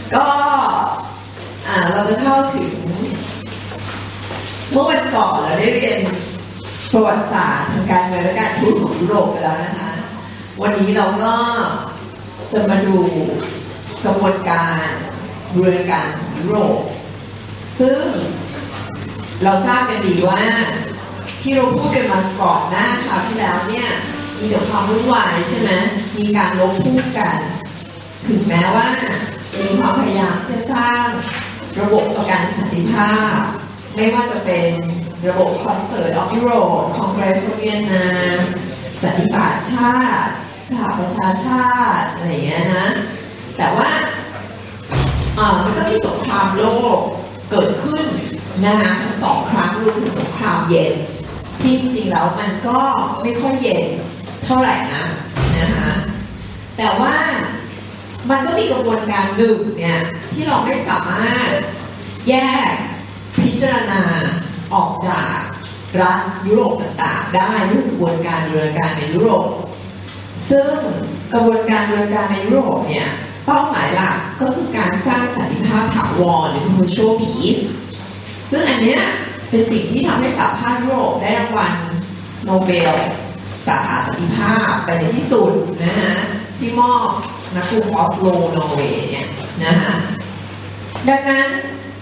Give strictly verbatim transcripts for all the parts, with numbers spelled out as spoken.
ก็เราจะเข้าถึงเมื่อวันก่อนเราได้เรียนประวัติศาสตร์ทางการเมืองและการทูตของยุโรปไปแล้วนะคะวันนี้เราก็จะมาดูกระบวนการบูรณาการของยุโรปซึ่งเราทราบกันดีว่าที่เราพูดกันมาก่อนหน้าคราวที่แล้วเนี่ยมีแต่ความวุ่นวายใช่ไหมมีการลบพูดกันถึงแม้ว่ามีความพยายามที่จะสร้างระบบประกันสันติภาพไม่ว่าจะเป็นระบบคอนเสิร์ตออฟยุโรปคองเกรสเวียนนาสันติบาตชาติสหประชาชาติอะไรอย่างเงี้ยนะแต่ว่าอ่ามันก็มีสงครามโลกเกิดขึ้นนะคะทั้งสองครั้งรวมถึงสงครามเย็นที่จริงๆแล้วมันก็ไม่ค่อยเย็นเท่าไหร่นะนะคะแต่ว่ามันก็มีกระบวนการหนึ่งเนี่ยที่เราไม่สามารถแยกพิจารณาออกจากรัฐยุโรปต่างๆได้ด้วยกระบวนการบูรณาการในยุโรปซึ่งกระบวนการบูรณาการในยุโรปเนี่ยเป้าหมายหลักก็คือการสร้างสันติภาพถาวรหรือ mutual peace ซึ่งอันเนี้ยเป็นสิ่งที่ทำให้สหภาพยุโรปได้รางวัลโนเบลสาขาสันติภาพไปในที่สุดนะฮะที่มอบนักกรุงออสโลนอร์เวย์เนี่ยนะฮะดังนั้น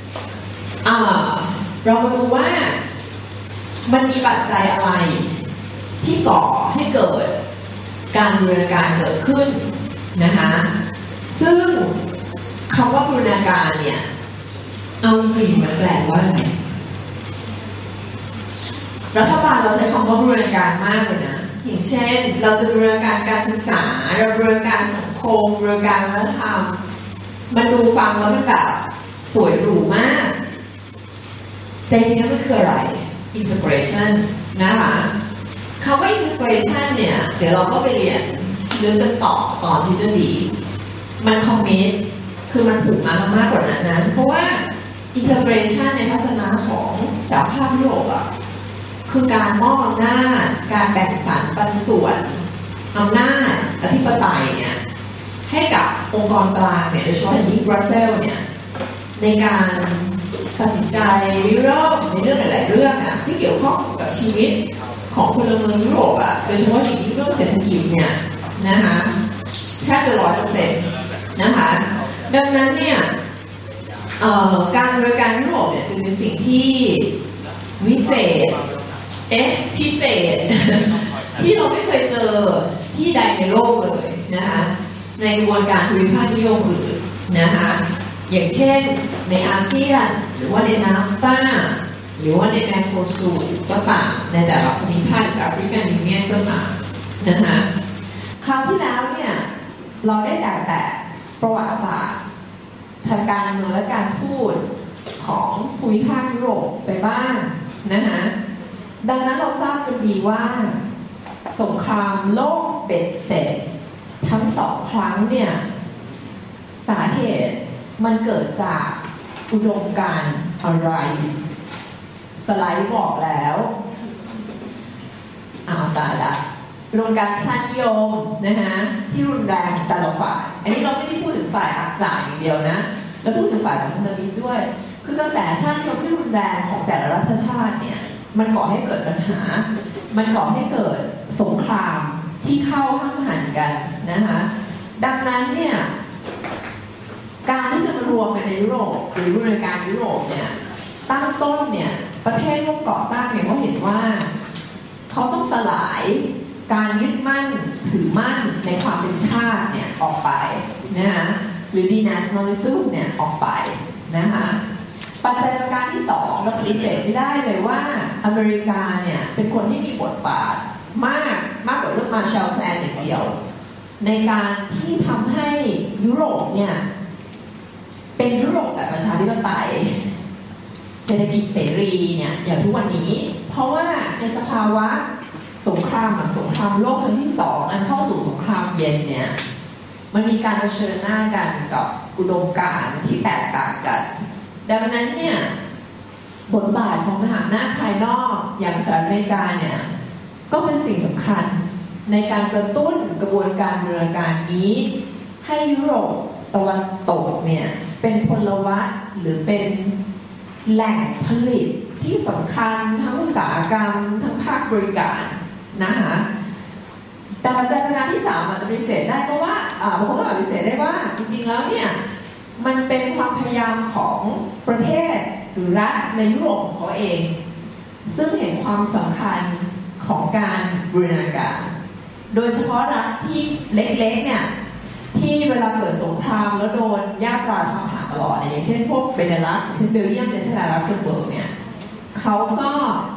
เรามาดูว่ามันมีปัจจัยอะไรที่ก่อให้เกิดการบูรณาการเกิดขึ้นนะคะซึ่งคำว่าบูรณาการเนี่ยเอาจริงมันแปลว่าอะไรรัฐบาลเราใช้คำว่าบูรณาการมากเลยนะอย่างเช่นเราจะบูรณาการการศึกษาเราบูรณาการสังคมบูรณาการวัฒนธรรมมันดูฟังแล้วมันแบบสวยหรูมากแต่จริงๆมันคืออะไร integration นะคะคำว่า integration เนี่ยเดี๋ยวเราก็ไปเรียนเรื่องกันต่อตอนทฤษฎีมัน commit คือมันผูกมามากกว่านั้นนะเพราะว่า integration ในทัศนะของสหภาพยุโรปอะคือการมอบอำนาจการแบ่งสรรปันส่วนอำนาจอธิปไตยเนี่ยให้กับองค์กรกลางเนี่ยโดยเฉพาะอย่างยิ่งบรัสเซลส์เนี่ยในการตัดสินใจริเริ่มในเรื่องหลายๆเรื่องอ่ะที่เกี่ยวข้องกับชีวิตของพลเมืองยุโรปอ่ะโดยเฉพาะอย่างยิ่งเรื่องเศรษฐกิจเนี่ยนะคะแทบจะร้อยเปอร์เซ็นต์นะคะดังนั้นเนี่ยการบริการยุโรปเนี่ยจึงเป็นสิ่งที่วิเศษเอ๊ะพิเศษ ที่เราไม่เคยเจอที่ใดในโลกเลยนะคะในกระบวนการภูมิภาคนิยมอื่นนะคะอย่างเช่นในอาเซียนหรือว่าในนาฟตาหรือว่าในแมโครซูก็ต่างในแต่ละภูมิภาคแอฟริกันยูเนียนก็ต่างนะคะคราวที่แล้วเนี่ยเราได้แต่แต่ประวัติศาสตร์ทางการเมืองและการทูตของภูมิภาคยุโรปไปบ้างนะคะดังนั้นเราทราบกันดีว่าสงครามโลกเบ็ดเสร็จทั้งสองครั้งเนี่ยสาเหตุมันเกิดจากอุดมการณ์อะไรสไลด์บอกแล้วอ้าวตายละอุดมการณ์ชาตินิยมนะคะที่รุนแรงแต่ละฝ่ายอันนี้เราไม่ได้พูดถึงฝ่ายอักษรอย่างเดียวนะเราพูดถึงฝ่ายสังคมนิยมด้วยคือกระแสชาตินิยมที่รุนแรงของแต่ละรัฐชาติเนี่ยมันก่อให้เกิดปัญหามันก่อให้เกิดสงครามที่เข้าห้ามหันกันนะคะดังนั้นเนี่ยการที่จะมารวมกันในยุโรปหรือบูรณาการยุโรปเนี่ยตั้งต้นเนี่ยประเทศร่วมก่อตั้งเนี่ยเขาเห็นว่าเขาต้องสลายการยึดมั่นถือมั่นในความเป็นชาติเนี่ยออกไปนะคะหรือ denationalism เนี่ยออกไปนะคะปัจจัยประการที่สองเราปฏิเสธไม่ได้เลยว่าอเมริกาเนี่ยเป็นคนที่มีบทบาทมากมากกว่าเรื่องมาร์แชลล์แพลนอย่างเดียวในการที่ทำให้ยุโรปเนี่ยเป็นยุโรปแบบประชาธิปไตยเศรษฐกิจเสรีเนี่ยอย่างทุกวันนี้เพราะว่าในสภาวะสงครามหลังสงครามโลกครั้งที่สองอันเข้าสู่สงครามเย็นเนี่ยมันมีการเผชิญหน้ากันกับอุดมการณ์ที่แตกต่างกันดังนั้นเนี่ยบทบาทของมหาอำนาจภายนอกอย่างสหรัฐอเมริกาเนี่ยก็เป็นสิ่งสำคัญในการกระตุ้นกระบวนการบูรณาการนี้ให้ยุโรปตะวันตกเนี่ยเป็นพลวัตหรือเป็นแหล่งผลิตที่สำคัญทั้งอุตสาหกรรมทั้งภาคบริการนะคะแต่ปัจจัยประการที่สามอาจจะปฏิเสธได้เพราะว่าบางคนก็ปฏิเสธได้ว่าจริงๆแล้วเนี่ยมันเป็นความพยายามของประเทศหรือรัฐในยุโรปของเขาเองซึ่งเห็นความสำคัญของการบูรณาการโดยเฉพาะรัฐที่เล็กๆเนี่ยที่เวลาเกิดสงครามแล้วโดนญาติราทำหาตลอดอย่างเช่นพวกเบเนลักซ์เบลเยียมเนเธอร์แลนด์ลักเซมเบิร์กเนี่ยเขาก็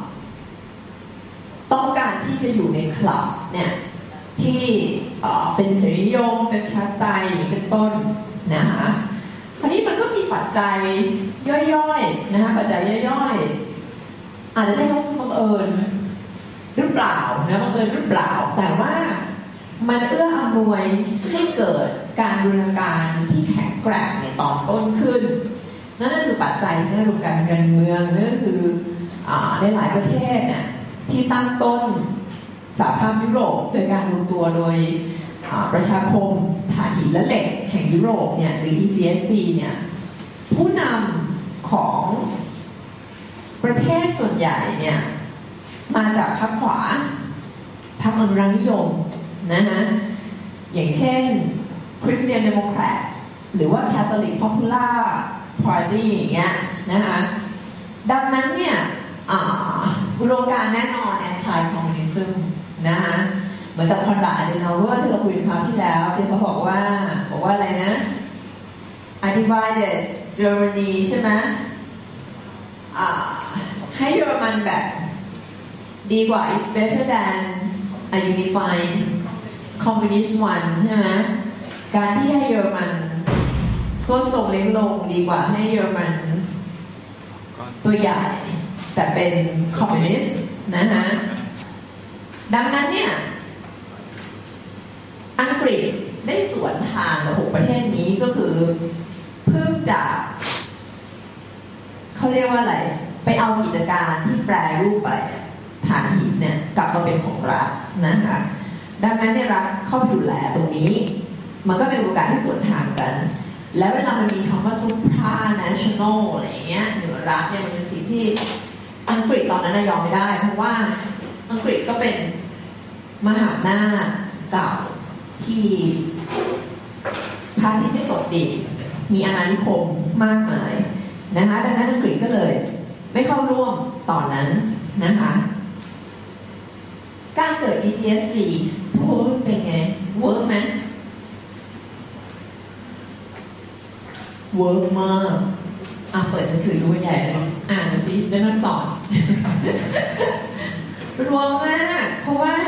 ต้องการที่จะอยู่ในคลับเนี่ยที่เป็นเสรีนิยมเป็นประชาธิปไตยเป็นต้นนะคะคราวนี้มันก็มีปัจจัยย่อยๆนะคะปัจจัยย่อยๆอาจจะใช่บังเอิญหรือเปล่านะบังเอิญหรือเปล่าแต่ว่ามันเอื้ออำนวยให้เกิดการบูรณาการที่แข็งแกร่งในตอนต้นขึ้นนั่นคือปัจจัยในรูปการการเมืองนั่นคือในหลายประเทศเนี่ยที่ตั้งต้นสหภาพยุโรปโดยการรวมตัวโดยประชาคมถ่านหินและเหล็กแห่งยุโรปเนี่ยหรือ อี ซี เอส ซี เนี่ยผู้นำของประเทศส่วนใหญ่เนี่ยมาจากพรรคขวาพรรคอนุรักษ์นิยมนะฮะอย่างเช่น Christian Democrat หรือว่า Catholic Popular Party อย่างเงี้ยนะคะดังนั้นเนี่ยอุดมการณ์แน่นอน Anti-Communism นะคะเหมือนกับคอนราด อเดนาวเวอร์ที่เราคุยกันคราวที่แล้วที่เขาบอกว่าบอกว่าอะไรนะ I divided Germany ใช่ไหมให้เยอรมันแบบดีกว่า is better than a unified communist one ใช่ไหมการที่ให้เยอรมันส่วนทรงเล็กลงดีกว่าให้เยอรมันตัวใหญ่แต่เป็นคอมมิวนิสต์นะฮะดังนั้นเนี่ยอังกฤษได้สวนทางกับหกประเทศนี้ก็คือเพิ่งจะเขาเรียกว่าอะไรไปเอากิจการที่แปรรูปไปถ่านหินเนี่ยกลับมาเป็นของรัฐนะคะดังนั้นเนี่ยรัฐเข้าดูแลตรงนี้มันก็เป็นโอกาสที่สวนทางกันแล้วเวลามันมีคำว่า supranational อะไรอย่างเงี้ยเหนือรัฐเนี่ยมันเป็นสิ่งที่อังกฤษตอนนั้นยอมไม่ได้เพราะว่าอังกฤษก็เป็นมหาอำนาจเก่าที่พาณิชย์ได้ตกดินมีอาณานิคมมากมายนะคะดังนั้นอังกฤษก็เลยไม่เข้าร่วมตอนนั้นนะคะการเกิด อี ซี เอส ซี ทุกคนเป็นไงเวิร์กไหมเวิร์กมากอ่ะเปิดหนังสือดูใหญ่เลยอ่านสิได้นั่งสอนรวมมากเพราะว่า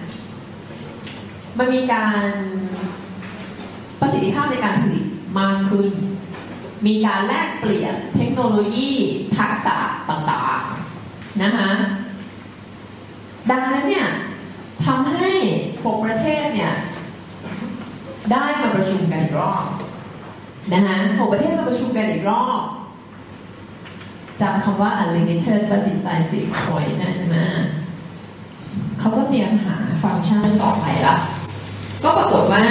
มันมีการประสิทธิภาพในการผลิตมากขึ้นมีการแลกเปลี่ยนเทคโนโลยีทักษะต่างๆนะคะดังนั้นเนี่ยทำให้หกประเทศเนี่ยได้มาประชุมกันอีกรอบนะคะหกประเทศมาประชุมกันอีกรอบจำคำว่า unlimited but decisive point นะใช่ไหมเขาก็เตรียมหาฟังก์ชันต่อไปละก็ปรากฏว่า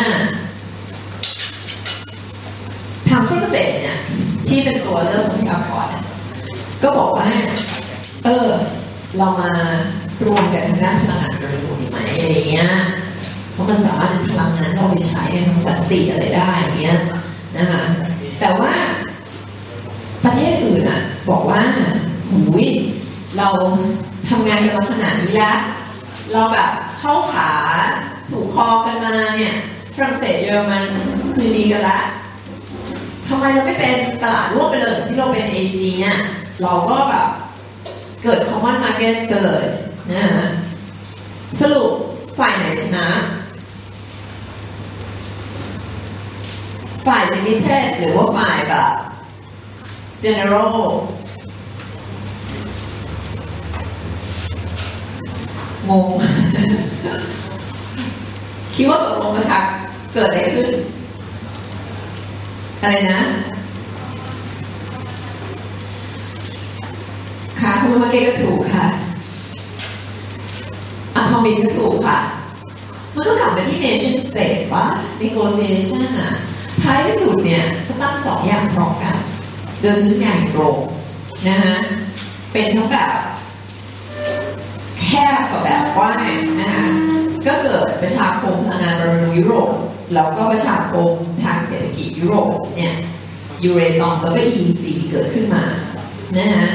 ทางฝรั่งเศสเนี่ยที่เป็นตัวเลือกทรัพยากรก็บอกว่าเออเรามารวมกันทางด้านพลังงานบริสุทธิ์ดีไหมอะไรเงี้ยเพราะมันสามารถเป็นพลังงานที่เราไปใช้ทางสันติอะไรได้อย่างเงี้ยนะคะแต่ว่าประเทศอื่นอ่ะบอกว่าหูยเราทำงานกันมาขนาดนี้แล้วเราแบบเข้าขาถูกคอกันมาเนี่ยฝรั่งเศสเยอรมันคืนดีกันละทำไมเราไม่เป็นตลาดร่วมไปเลยที่เราเป็น เอ ซี เนี่ยเราก็แบบเกิด common market กันเลยนะฮะสรุปฝ่ายไหนชนะฝ่าย limited หรือว่าฝ่ายแบบ general งง คิดว่าตกลงกระชักเกิดอะไรขึ้นอะไรนะค่ะคุณมาเก็ตก็ถูกค่ะอะทอมิกก็ถูกค่ะมันก็กลับไปที่ nation state ว่า negotiation อะท้ายที่สุดเนี่ยจะตั้งสองอย่างพร้อมโดยชิ้นใหญ่โปร่งนะฮะเป็นทั้งแบบแคบกับแบบกว้างนะคะก็เกิดประชาคมพลังงานบริยุโรปแล้วก็ประชาคมทางเศรษฐกิจยุโรปเนี่ยยูเรตอมแล้วก็ อี อี ซี เกิดขึ้นมานะฮะ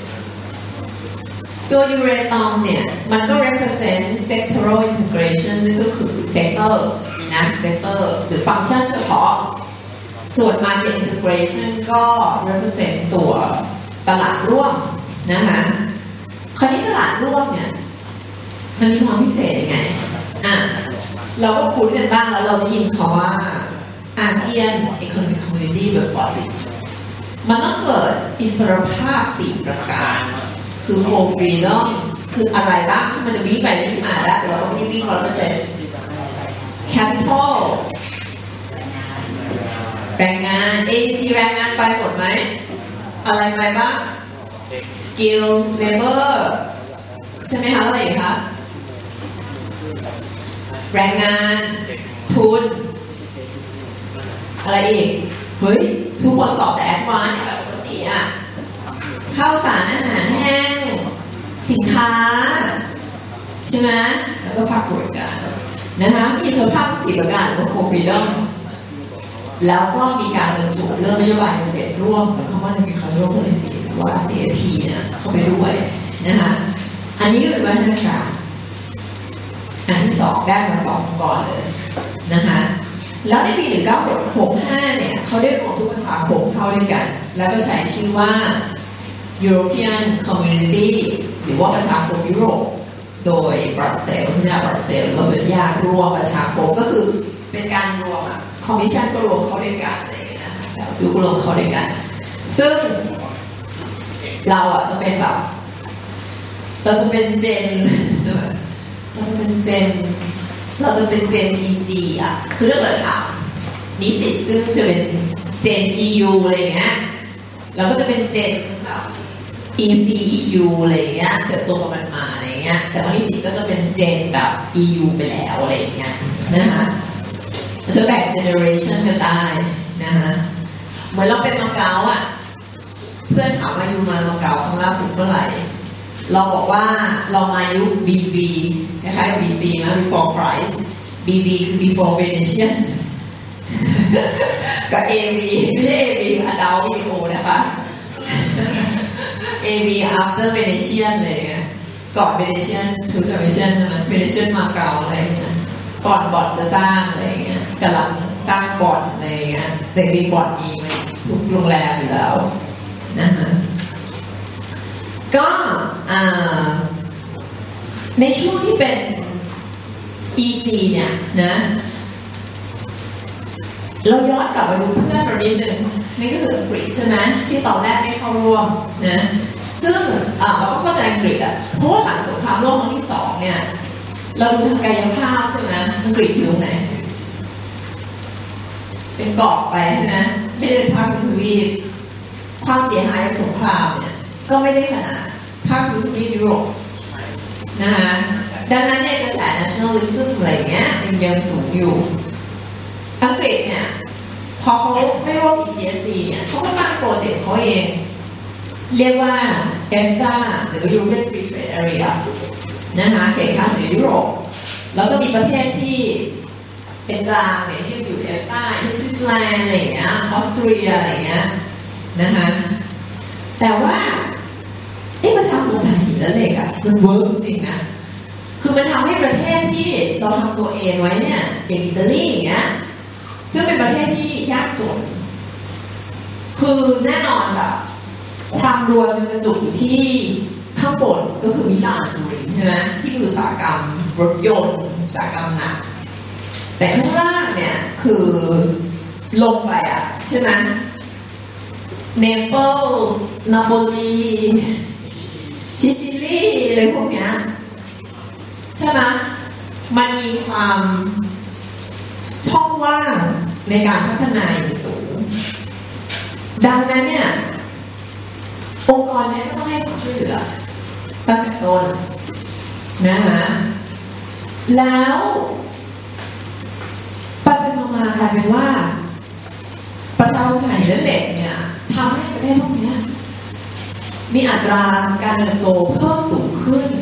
ตัวยูเรตอมเนี่ยมันก็ represent sectoral integration นั่นก็คือ sector นะ sector หรือฟังก์ชันเฉพาะส่วน market integration ก็ represent ตัวตลาดร่วมนะคะคราวนี้ตลาดร่วมเนี่ยมันมีความพิเศษยังไงอ่ะเราก็คุ้นกันบ้างแล้วเราได้ยินคำว่าอาเซียน Economic Community บ่อยๆมันต้องเกิดอิสรภาพสี่ประการคือ four freedoms คืออะไรบ้างมันจะวิ่งไปวิ่งมาได้แต่เราก็ไม่ได้วิ่งร้อยเปอร์เซ็นต์ capital แรงงาน เอ ซี แรงงานไปหมดไหมอะไรไปบ้าง skill labor ใช่ไหมคะอะไรอีกคะแรงงานทุนอะไรอีกเฮ้ยทุกคนตอบแต่แอดวานซ์แบบปกติอ่ะข้าวสารอาหารแห้งสินค้าใช่ไหมแล้วก็ภาคบริการนะคะมีเฉพาะภาคสี่ประการหรือ four freedoms แล้วก็มีการบรรจุเรื่องนโยบายเกษตรร่วมหรือ Common Agricultural Policy หรือว่า ซี เอ พี เนี่ยเข้าไปด้วยนะคะอันนี้ก็เป็นวัฒนธรรมอันที่สองได้มาสองก่อนเลยนะคะแล้วในปีหนึ่งเก้าหกห้าเนี่ยเขาได้รวมทุกประชาคมเข้าด้วยกันแล้วก็ใช้ชื่อว่า European Community หรือว่าประชาคมยุโรปโดยบรัสเซลส์ที่บรัสเซลส์เราสัญญารวมประชาคมก็คือเป็นการรวมอะคอมมิชชั่นก็รวมเข้าด้วยกันอะไรอย่างเงี้ยนะคะคือรวมเข้าด้วยกันซึ่งเราอ่ะจะเป็นแบบเราจะเป็นเจนเราจะเป็นเจนเราจะเป็นเจน อี ซี อ่ะคือถ้าเกิดถามนิสิตซึ่งจะเป็นเจน อี ยู อะไรอย่างเงี้ยเราก็จะเป็นเจนแบบ อี ซี อี ยู อะไรอย่างเงี้ยเติบโตกับมันมาอะไรอย่างเงี้ยแต่ว่านิสิตก็จะเป็นเจนแบบ อี ยู ไปแล้วอะไรอย่างเงี้ยนะคะจะแบ่ง generation กันได้นะคะเหมือนเราเป็นมาเก๊าอ่ะเพื่อนถามว่าอยู่มามาเก๊าครั้งล่าสุดเมื่อไหร่เราบอกว่าเรามายุค บี วี คล้ายๆกับ บี วี นะ before Christ บี วี คือ before Venetian กับ เอ วี ไม่ใช่ เอ วี คือ adult video นะคะ เอ วี after Venetian เลยก่อน Venetian to Venetian ใช่ไหม Venetian มาเก๊าอะไรอย่างเงี้ยก่อนบอร์ดจะสร้างอะไรอย่างเงี้ยกำลังสร้างบอร์ดอะไรอย่างเงี้ยแต่มีบอร์ดมีไหมทุกโรงแรมอยู่แล้วนะคะก็ในช่วงที่เป็น อี ซี เนี่ยนะเราย้อนกลับมาดูเพื่อนเรานิดนึงนี่ก็คืออังกฤษใช่ไหมที่ตอนแรกไม่เข้าร่วมนะซึ่งเราก็เข้าใจอังกฤษอ่ะเพราะว่าหลังสงครามโลกครั้งที่สองเนี่ยเราดูทางกายภาพใช่ไหมอังกฤษอยู่ตรงไหนเป็นเกาะไปใช่ไหมไม่ได้เป็นภาคพื้นทวีปความเสียหายจากสงครามเนี่ยก็ไม่ได้ขนาดภาคพื้นทวีปยุโรปนะคะดังนั้นเนี่ยกระแส nationalism อะไรเงี้ยยังยังสูงอยู่อังกฤษเนี่ยพอเขาไม่ร่วม อี ซี เอส ซี เนี่ยเขาก็ตั้งโปรเจกต์เขาเองเรียกว่า เอฟ ที เอ หรือ European Free Trade Area นะคะเขตค้าเสรียุโรปแล้วก็มีประเทศที่เป็นกลางเนี่ยที่อยู่ เอฟ ที เอ ที่สวิตเซอร์แลนด์อะไรอย่างเงี้ยออสเตรียอะไรอย่างเงี้ยนะคะแต่ว่าไอ้ประชาคมถ่านหินและเหล็กอ่ะมันเวิร์กจริงนะคือมันทำให้ประเทศที่เราทำตัวเองไว้เนี่ยอย่างอิตาลีอย่างเงี้ยซึ่งเป็นประเทศที่ยากจนคือแน่นอนแบบความรวยมันกระจุกอยู่ที่ข้างบนก็คือมิลานตูรินใช่ไหมที่มีอุตสาหกรรมรถยนต์อุตสาหกรรมหนักแต่ข้างล่างเนี่ยคือลงไปอ่ะใช่ไหมเนเปิลส์นาโปลีซิซิลีอะไรพวกเนี้ยใช่ไหมมันมีความช่องว่างในการพัฒนาอย่างสูงดังนั้นเนี่ยองค์กรนี้ก็ต้องให้ความช่วยเหลือตั้งแต่ต้นนะคะแล้วไปเป็นมากลายเป็นว่าประชาชนไทยและเหล็กเนี่ยททำให้ประเทศพวกนี้มีอัตราการเติบโตเพิ่มสูงขึ้น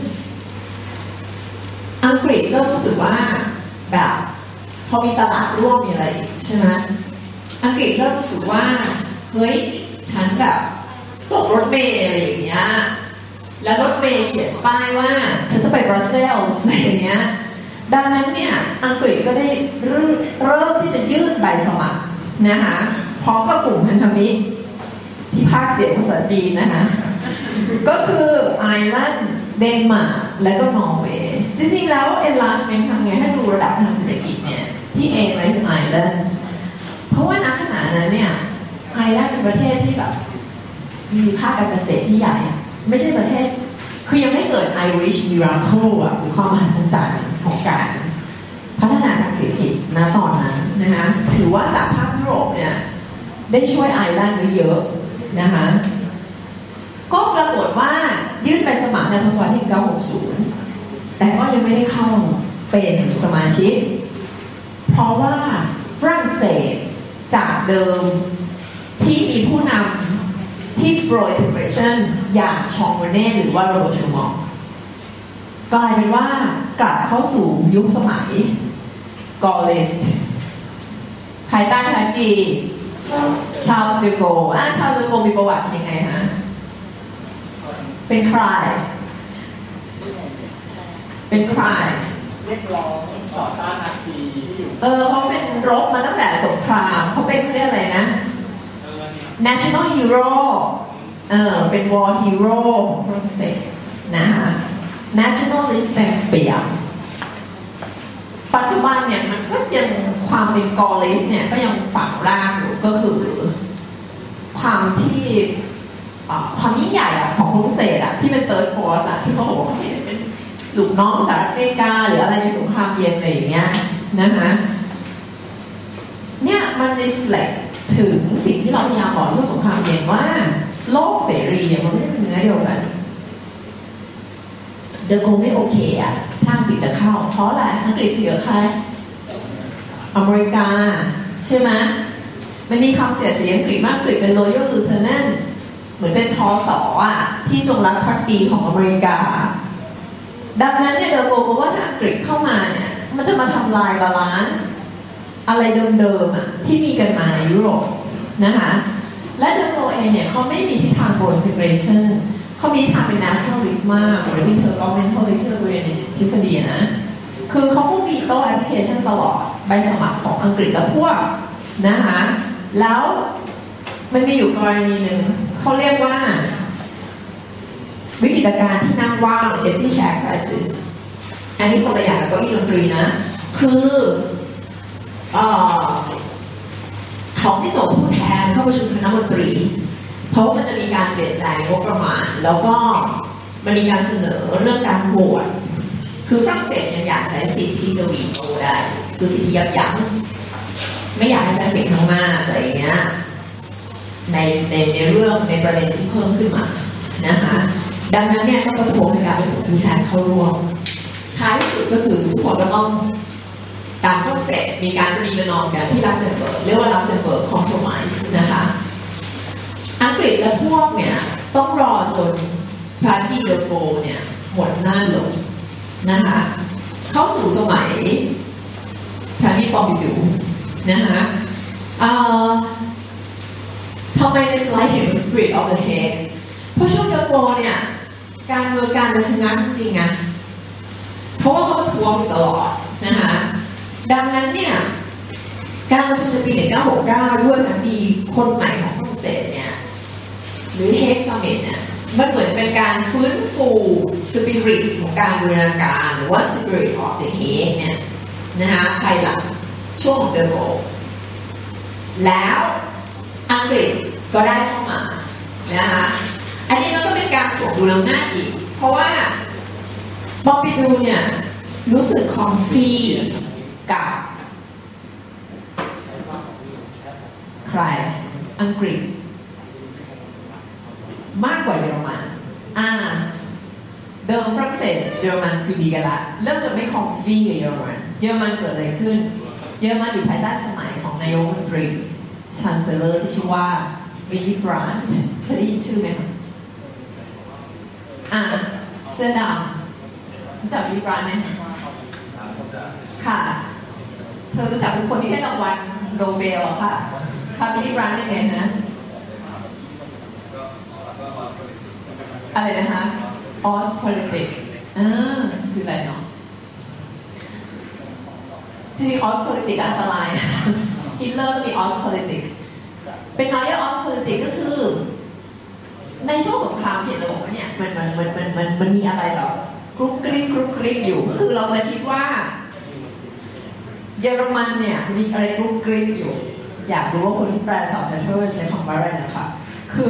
อังกฤษเริ่มรู้สึกว่าแบบพอมีตลาดร่วมมีอะไรใช่ไหมอังกฤษเริ่มรู้สึกว่าเฮ้ยฉันแบบตกรถเมล์อะไรอย่างเงี้ยแล้วรถเมล์เขียนป้ายว่าฉันจะไปบรัสเซลส์อะไรอย่างเงี้ยดังนั้นเนี่ยอังกฤษก็ได้เริ่มที่จะยื่นใบสมัครนะคะพร้อมกับกลุ่มพันธมิตรที่ภาคเสียงภาษาจีนนะคะก็คือไอร์แลนด์เดนมาร์กและก็นอร์เวย์จริงๆแล้ว enlargement ทำไงให้ดูระดับทางเศรษฐกิจเนี่ยที่เอไปคือไอร์แลนด์เพราะว่าณขณะนั้นเนี่ยไอร์แลนด์เป็นประเทศที่แบบมีภาคการเกษตรที่ใหญ่ไม่ใช่ประเทศคือยังไม่เกิด Irish Miracle อ่ะหรือความมหัศจรรย์ของการพัฒนาทางเศรษฐกิจณตอนนั้นนะคะถือว่าสหภาพยุโรปเนี่ยได้ช่วยไอร์แลนด์ไว้เยอะนะคะก็ปรากฏว่ายื่นใบสมัครในทศวรรษที่หนึ่งพันเก้าร้อยหกสิบแต่ก็ยังไม่ได้เข้าเป็นสมาชิกเพราะว่าฝรั่งเศสจากเดิมที่มีผู้นำที่โปรอินทิเกรชันอย่างชองโมเน่หรือว่าโรโบชูมองกลายเป็นว่ากลับเข้าสู่ยุคสมัยกอลิสต์ภายใต้ทางดีชาวซิโกอ่ะชาวซิโกมีประวัติยังไงฮะเป็นใครเป็นใครเรียกร้องต่อต้านนาซีที่อยู่เออเขาเป็นรบมาตั้งแต่สงครามเขาเป็นเรียกอะไรนะ national hero เออเป็น war hero ของฝรั่งเศสนะคะ nationalist เต็มเปี่ยมปัจจุบันเนี่ยมันก็ยังความเป็นกอลิสเนี่ยก็ยังฝังร่างอยู่ก็คือความที่ความยิ่งใหญ่อะของฝรั่งเศสอะที่เป็น third force อะที่เขาบอกว่าเขาเป็นลูกน้องสหรัฐอเมริกาหรืออะไรในสงครามเย็นอะไรอย่างเงี้ยนะคะเนี่ยมัน reflect ถึงสิ่งที่เราพยายามบอกเรื่องสงครามเย็นว่าโลกเสรีเนี่ยมันไม่ได้เป็นเนื้อเดียวกันเดอโกไม่โอเคอะถ้าอังกฤษจะเข้าเพราะอะไรอังกฤษเสียใครอเมริกาใช่ไหมมันมีคำเสียสีอังกฤษมากอังกฤษเป็น loyal lieutenant เหมือนเป็นทอสออ่ะที่จงรักภักดีของอเมริกาดังนั้นเนี่ยเดอโกบอกว่าถ้าอังกฤษเข้ามาเนี่ยมันจะมาทำลายบาลานซ์อะไรเดิมๆอ่ะที่มีกันมาในยุโรปนะคะและเดอโกเองเนี่ยเขาไม่มีทิศทาง pro-integration เขามีทิศทางเป็น nationalist มากหรือที่เธอ governmental ที่เธอเรียนในทฤษฎีนะคือเขาก็มีโต้แอปพลิเคชันตลอดใบสมัครของอังกฤษและพวกนะคะแล้วมันมีอยู่กรณีหนึ่งเขาเรียกว่าวิกฤตการณ์ที่นั่งว่าง empty chair crisis อันนี้คนละอย่างกับเก้าอี้ดนตรีนะคือเอ่อเขาไม่ส่งผู้แทนเข้าประชุมคณะมนตรีเพราะมันจะมีการเปลี่ยนแปลงงบประมาณแล้วก็มันมีการเสนอเรื่องการโหวตคือฝรั่งเศสยังอยากใช้สิทธิที่จะวีโต้ได้คือสิทธิยับยั้งไม่อยากให้ใช้เสียงข้างมากอะไรอย่างเงี้ยในในในเรื่องในประเด็นที่เพิ่มขึ้นมานะคะดังนั้นเนี่ยก็ประท้วงในการไปส่งผู้แทนเข้าร่วมท้ายที่สุดก็คือทุกคนก็ต้องตามฝรั่งเศสมีการประนีประนอมกันที่ลักเซมเบิร์กเรียกว่าลักเซมเบิร์กคอมโพรไมซ์นะคะอังกฤษและพวกเนี่ยต้องรอจนพาร์ตี้เดอโกเนี่ยหมดหน้าลงนะคะเข้าสู่สมัยพาร์ตี้ปอมปิดูนะคะทำไมในสไลด์เห็น Spirit of the Head เพราะช่วงเดอโกเนี่ยการเมืองการจะชนะจริงๆอะเพราะว่าเขาก็ทวงอยู่ตลอดนะคะดังนั้นเนี่ยการประชุมในปีหนึ่งพันเก้าร้อยหกสิบเก้าด้วยพรรคดีคนใหม่ของฝรั่งเศสเนี่ยหรือ Hague Summit เนี่ยมันเหมือนเป็นการฟื้นฟูสปิริตของการบูรณาการหรือว่า Spirit of the Hague เนี่ยนะคะภายหลังช่วงของเดอโกแล้วอังกฤษก็ได้เข้ามานะคะอันนี้มันก็เป็นการถ่วงดุลอำนาจอีกเพราะว่าปอมปิดูเนี่ยรู้สึกคอมฟี่กับใครอังกฤษมากกว่าเยอรมันอ่าเดิมฝรั่งเศสเยอรมันคือดีกันละเริ่มจะไม่คอมฟี่กับเยอรมันเยอรมันเกิดอะไรขึ้นเยอรมันอยู่ภายใต้สมัยของนายกรัฐมนตรีชันเซลเลอร์ที่ชื่อว่าเบวิลลี่บรานด์เคยได้ยินชื่อไหมคะอ่าเสื้อดำรู้จักวิลลี่บรานด์ไหมค่ะเธอรู้จักทุกคนที่ได้รางวัลโนเบลอะค่ะค่ะวิลลี่บรานด์ได้ไงนะอะไรนะคะออสโพลิติกอ่าคืออะไรเนาะจริงออสโพลิติกอันตรายฮิตเลอร์มีออสโพลิติกเป็นน้อยออสโพลิติกก็คือในช่วงสงครามเย็นเราบอกว่าเนี่ยมันมันมันมันมันมันมีอะไรแบบกรุ๊ปกริ๊บกรุ๊ปกริ๊บอยู่ก็คือเราเลยคิดว่าเยอรมันเนี่ยมีอะไรกรุ๊ปกริ๊บอยู่อยากรู้ว่าคนที่แปลสอบเทอร์ใช้คำว่าอะไรนะคะคือ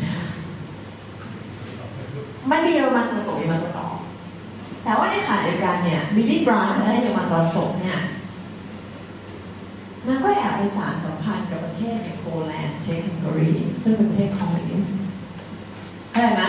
มันมีเยอรมันตะวันตกเยอรมันตะวันออกแต่ว่าในขณะเดียวกันเนี่ยวิลลี่บรานด์และเยอรมันตะวันตกเนี่ยมันก็แอบไปสานสัมพันธ์กับประเทศอย่างโปแลนด์เช็กฮังการีซึ่งเป็นประเทศคอมมิวนิสต์อะไรนะ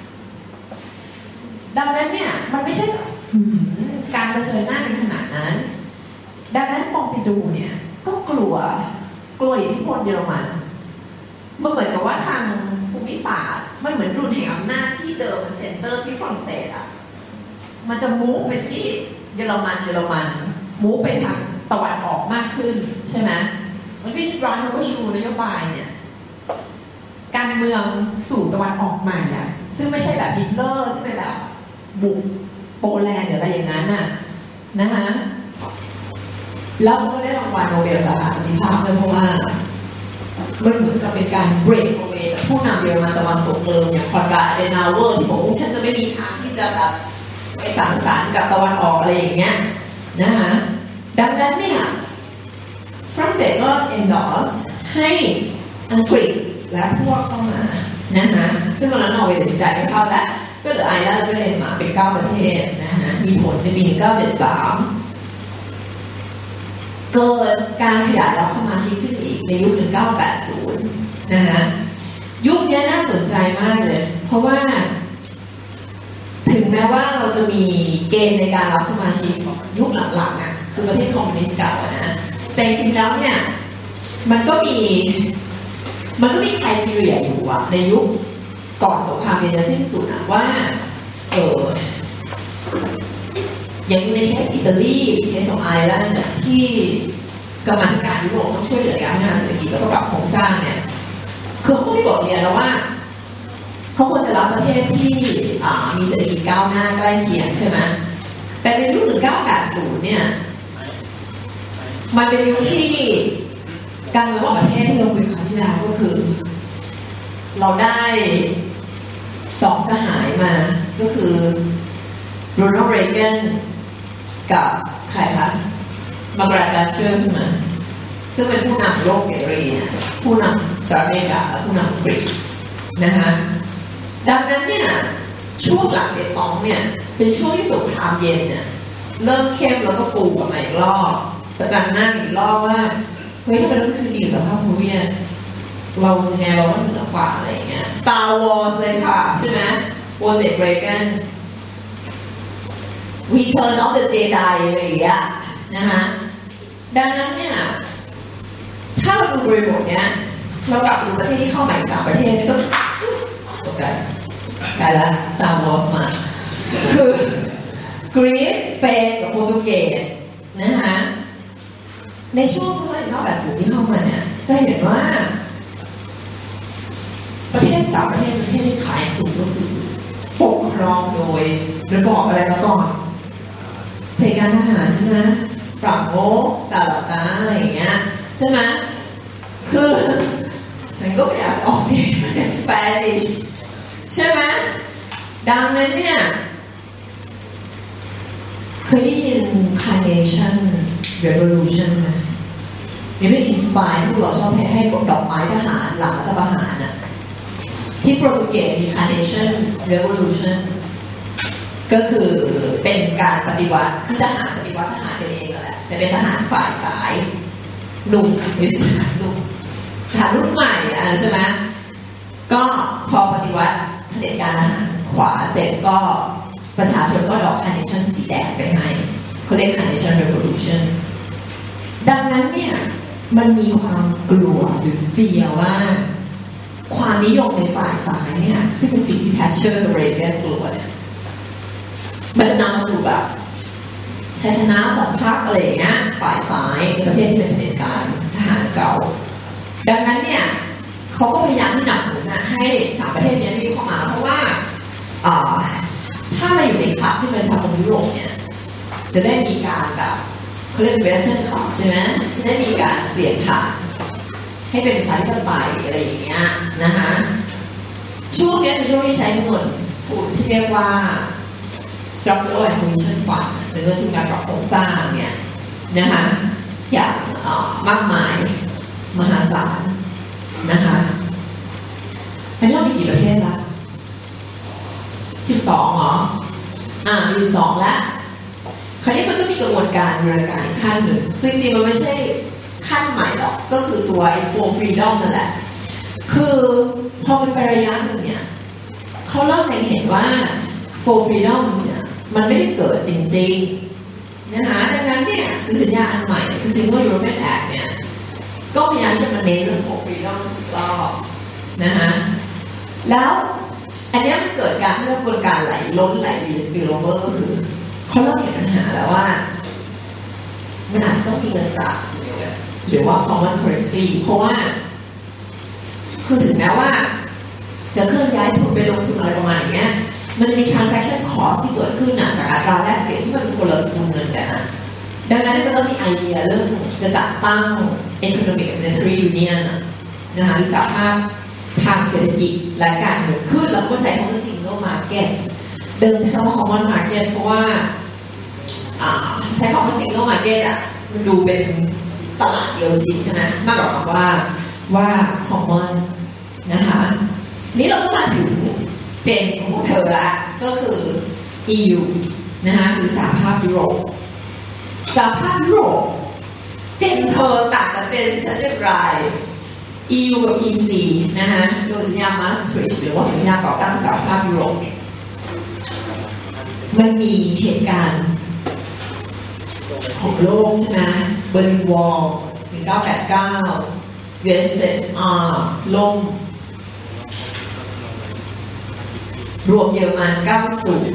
ดังนั้นเนี่ยมันไม่ใช่การเผชิญหน้าในขนาดนั้นดังนั้นปองปิดูเนี่ยก็กลัวกลัวอิทธิพลเยอรมันมันเหมือนกับว่าทางภูมิศาสตร์มันเหมือนดุลแห่งอำนาจที่เดิมมันเซ็นเตอร์ที่ฝรั่งเศสอ่ะมันจะมูฟไปที่เยอรมันเยอรมันมูฟไปทางตะวันออกมากขึ้นใช่ไหมมันก็ร้อนมันก็ชูนโยบายเนี่ยการเมืองสู่ตะวันออกใหม่อ่ะซึ่งไม่ใช่แบบฮิตเลอร์ที่เป็นแบบบุกโปแลนด์หรืออะไรอย่างนั้นน่ะนะคะแล้วเขาก็ได้รางวัลโนเบลสาขาสันติภาพด้วยเพราะว่ามันเหมือนกับเป็นการเบรกเอาไว้จากผู้นำเยอรมันตะวันตกเดิมอย่างคอนราด เอเดนาวเวอร์ที่บอกว่าฉันจะไม่มีทางที่จะแบบไปสังสรรค์กับตะวันออกอะไรอย่างเงี้ยนะคะดังนั้นเนี่ยฝรั่งเศสก็ endorse ให้อังกฤษและพวกเข้ามานะคะซึ่งตอนนั้นนอร์เวย์ตัดสินใจไม่เข้าแล้วก็เหลือไอร์แลนด์และเดนมาร์กเป็นเก้าประเทศนะคะมีผลในปีหนึ่งพันเก้าร้อยเจ็ดสิบสามเกิดการขยายรับสมาชิกขึ้นอีกในยุคหนึ่งพันเก้าร้อยแปดสิบนะคะยุคนี้น่าสนใจมากเลยเพราะว่าถึงแม้ว่าเราจะมีเกณฑ์ในการรับสมาชิกยุคหลังๆนะคือประเทศคอมมิวนิสต์เก่านะแต่จริงๆแล้วเนี่ยมันก็มีมันก็มีไครทีเรียอยู่อะในยุคก่อนสงครามเย็นจะสิ้นสุดอะว่าเอออย่างในเคสอิตาลีเคสของไอร์แลนด์เนี่ยที่กรรมาธิการยุโรปต้องช่วยเหลือการพัฒนาเศรษฐกิจแล้วก็ปรับโครงสร้างเนี่ยคือเขาไม่บอกเรียนแล้วว่าเขาควรจะรับประเทศที่มีเศรษฐกิจก้าวหน้าใกล้เคียงใช่ไหมแต่ในยุคหนึ่งพันเก้าร้อยแปดสิบเนี่ยมันเป็นยุคที่การเมืองของประเทศที่เราคุยครั้งที่แล้วก็คือเราได้สองสหายมาก็คือโรนัลด์ เรแกนกับใครคะมาร์กาเร็ต แทชเชอร์ขึ้นมาซึ่งเป็นผู้นำโลกเสรีเนี่ยผู้นำสหรัฐอเมริกาและผู้นำอังกฤษนะคะดังนั้นเนี่ยช่วงหลังเดตองเนี่ยเป็นช่วงที่สงครามเย็นเนี่ยเริ่มเข้มแล้วก็ฟูกลับมาอีกรอบประจันหน้าอีกรอบว่าเฮ้ยถ้าเป็นเรื่องคืนดีกับภาคโซเวียตเรายังไงเราก็เหนือกว่าอะไรอย่างเงี้ย Star Wars เลยค่ะใช่ไหมโปรเจกต์ Reagan Return of the Jedi อะไรอย่างเงี้ยนะคะดังนั้นเนี่ยถ้าเราดูบริบทเนี้ยเรากลับดูประเทศที่เข้าใหม่สามประเทศนี่ก็ตกใจกลายละ Star Wars มาคือกรีซสเปนกับโปรตุเกสนะคะในช่วงที่หนึ่งพันเก้าร้อยแปดสิบที่เข้ามาเนี่ยจะเห็นว่าประเทศสามประเทศประเทศที่ขายถูกก็คือปกครองโดยระบอบอะไรมาก่อนเผด็จการทหารนะฝรั่งโง่ซาลาซาอะไรอย่างเงี้ยใช่ไหมคือฉันก็ไม่อยากจะออกเสียงเป็นสเปนิชใช่ไหมดังนั้นเนี่ยเคยได้ยิน Carnation Revolution ไหมนี่เป็นอินสปายที่เราชอบให้ให้ดอกไม้ทหารหลังรัฐประหารน่ะที่โปรตุเกสมี Carnation Revolution ก็คือเป็นการปฏิวัติที่ทหารปฏิวัติทหารกันเองนั่นแหละแต่เป็นทหารฝ่ายสายหนุ่มหรือทหารหนุ่มทหารรุ่นใหม่อ่ะใช่ไหมก็พอปฏิวัติเผด็จการทหารขวาเสร็จก็ประชาชนก็ดอก Carnation สีแดงไปให้เขาเรียก Carnation Revolution ดังนั้นเนี่ยมันมีความกลัวหรือเสียว่าความนิยมในฝ่ายซ้ายเนี่ยซึ่งเป็นสิ่งที่แทชเชอร์กับเรแกนกลัวเนี่ยมันจะนำมาสู่แบบชัยชนะของพรรคอะไรอย่างเงี้ยฝ่ายซ้ายในประเทศที่เป็นเผด็จการทหารเก่าดังนั้นเนี่ยเขาก็พยายามที่หนักหนุนนะให้สามประเทศนี้รีบเข้ามาเพราะว่าถ้ามาอยู่ในคลับที่ประชาคมยุโรปเนี่ยจะได้มีการแบบเขาเรียกเวสเทิร์นคลับใช่ไหมจะได้มีการเปลี่ยนผ่านให้เป็นประชาธิปไตยอะไรอย่างเงี้ยนะคะช่วงนี้เป็นช่วงที่ใช้เงินทุนที่เรียกว่า structural and cohesion fund หรือเงินทุนการปรับโครงสร้างเนี่ยนะคะอย่างมากมายมหาศาลนะคะอันนี้เรามีกี่ประเทศละสิบสองเหรออ่ามีสิบสองแล้วคราวนี้มันก็มีกระบวนการบริการอีกขั้นหนึ่งซึ่งจริงมันไม่ใช่ขั้นใหม่หรอกก็คือตัว four freedom นั่นแหละคือพอมันไประยะหนึ่งเนี่ยเขาเริ่มเห็นว่า four freedoms เนี่ยมันไม่ได้เกิดจริงๆนะคะดังนั้นเนี่ยสัญญาอันใหม่คือ Single European Act เนี่ยก็พยายามจะมาเน้นเรื่อง four freedoms อีกรอบนะคะแล้วอันนี้มันเกิดการที่กระบวนการไหลล้นไหลรีสปิลโอเวอร์ก็คือเขาเริ่มเห็นปัญหาแล้วว่ามันอาจจะต้องมีเงินตราหรือว่า common currency เพราะว่าคือถึงแม้ว่าจะเคลื่อนย้ายทุนไปลงทุนอะไรประมาณอย่างเงี้ยมันมี transaction cost ที่เกิดขึ้นนะจากอัตราแลกเปลี่ยนที่มันเป็นคนละสกุลเงินกันนะดังนั้นมันต้องมีไอเดียเรื่องจะจัดตั้ง economic and monetary union นะคะหรือสหภาพทางเศรษฐกิจและการเงินขึ้นแล้วก็ใช้คำว่า single market เดิมใช้คำว่า common market เพราะว่าใช้คำว่า single market อ่ะมันดูเป็นตลาดเดียวจริงใช่ไหมมากกว่าคำว่าว่า common นะคะนี้เราก็มาถึงเจนของพวกเธอละก็คือ อี ยู นะคะหรือสหภาพยุโรปสหภาพยุโรปเจนเธอต่างกับเจนฉันอย่างไร อี ยู กับ อี ซี นะคะโดยสัญญามาสทริชหรือว่าสัญญาก่อตั้งสหภาพยุโรปมันมีเหตุการณ์ของโลกใช่ไหมเบอร์ลินวอลหนึ่งเก้าแปดเก้า ยู เอส เอส อาร์ ล่มรวมเยอรมันเก้าสิบ